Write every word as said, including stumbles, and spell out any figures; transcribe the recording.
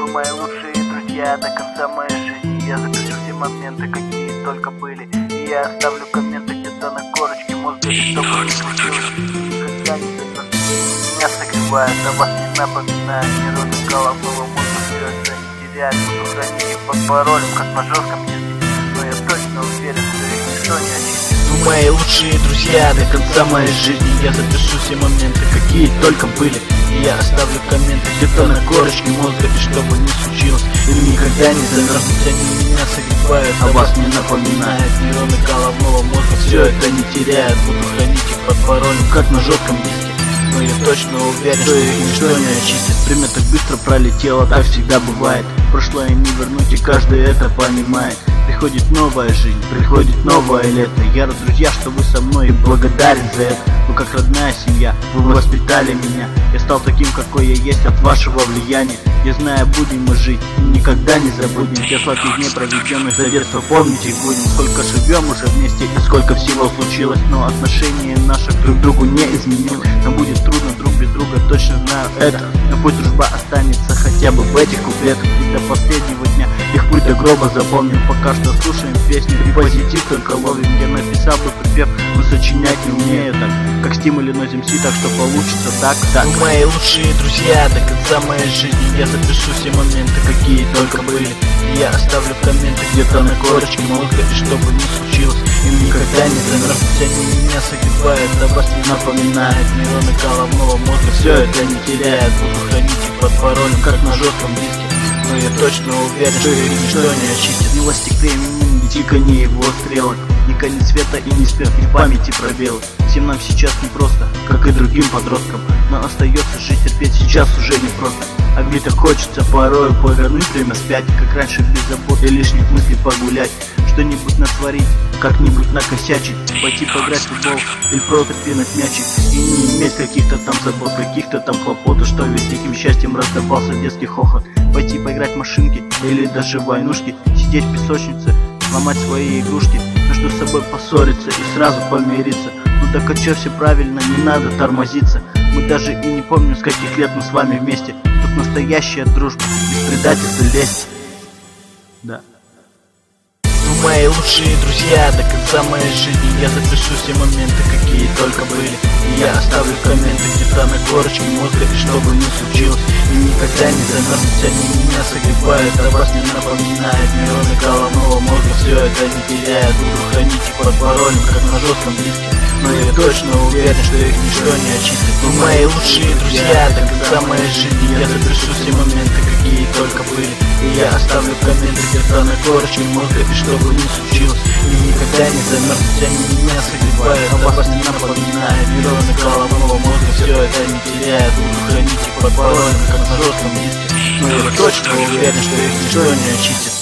Вы мои лучшие друзья до конца моей жизни. Я запишу все моменты, какие только были. И я оставлю комменты где-то на корочке мозга, чтобы не случилось. Никогда не согласен. Меня согревает, а вас не напоминает. Нейроны головного мозга все это не теряет. Буду хранить их под паролем, как на жестком диске. Но я точно уверен, что их ничто не очистит. Вы мои лучшие друзья до конца моей жизни. Я запишу все моменты, какие только были. И я оставлю комменты где-то на корочке мозга. И что бы ни случилось, им никогда не замерзнуть. Они меня согревают, а вас не напоминает. Нейроны головного мозга все это не теряют. Буду хранить их под паролем, как на жестком диске. Но я точно уверен, что их ничто не очистит. Время так быстро пролетело, так всегда бывает. Прошлое не вернуть, и каждый это понимает. Приходит новая жизнь, приходит новое лето. Я рад, друзья, что вы со мной, и благодарен за это. Вы как родная семья, вы воспитали меня. Я стал таким, какой я есть от вашего влияния. Я знаю, будем мы жить, и никогда не забудем те сладких дней, проведенных за детство, помнить их будем. Сколько живем уже вместе, и сколько всего случилось. Но отношение наше друг к другу не изменилось. Нам будет трудно друг без друга, точно знаю это. Но пусть дружба останется хотя бы в этих куплетах. И до последнего дня их путь до гроба запомним. Пока что слушаем песни и позитив только ловим. Я написал бы припев, но сочинять не умею так, как Стим или Noise эм си, так что получится так, так. Вы мои лучшие друзья до конца моей жизни. Я запишу все моменты, какие только были. И я оставлю комменты где-то на корочке мозга. И что бы ни случилось, им никогда не замерзнуть. Они меня согревают, а вас не напоминает. Нейроны головного мозга все это не теряет. Буду хранить их под паролем, как на жестком диске. Но я точно уверен, что их ничто не очистит. Ни ластик времени, ни тиканье его стрелок, ни конец света и ни смерть, ни в памяти пробелы. Всем нам сейчас непросто, как и другим подросткам. Но остается жить, терпеть сейчас уже непросто. А где-то хочется порою повернуть время вспять, как раньше без забот и лишних мыслей погулять. Что-нибудь натворить, как-нибудь накосячить, пойти поиграть в футбол или просто пинать мячик. И не иметь каких-то там забот, каких-то там хлопот, что ведь диким счастьем раздавался детский хохот. Пойти поиграть в машинки или даже в войнушки, сидеть в песочнице, ломать свои игрушки, между собой поссориться и сразу помириться. Ну так а чё, все правильно, не надо тормозиться. Мы даже и не помним, с каких лет мы с вами вместе. Тут настоящая дружба, без предательства лезть. Да. Вы мои лучшие друзья до конца моей жизни. Я запишу все моменты, какие только были. И я оставлю комменты где-то на корочке мозга. И что бы ни случилось, и никогда не замерзнуть. Они меня согревают, а вас не напоминает. Нейроны головного мозга все это не теряют. Буду хранить их под паролем, как на жестком диске. Но я точно уверен, что их ничто не очистит. Вы мои лучшие друзья до конца моей жизни. Я запишу все моменты, какие только были. И я оставлю комменты где-то на корочке мозга. И что бы ни случилось, и никогда не замерзнуть. Они меня согревают, а вас не напоминает. Нейроны головного мозга все это не теряют. Буду хранить их под паролем, как на жестком диске. Но я точно уверен, что их ничто не очистит.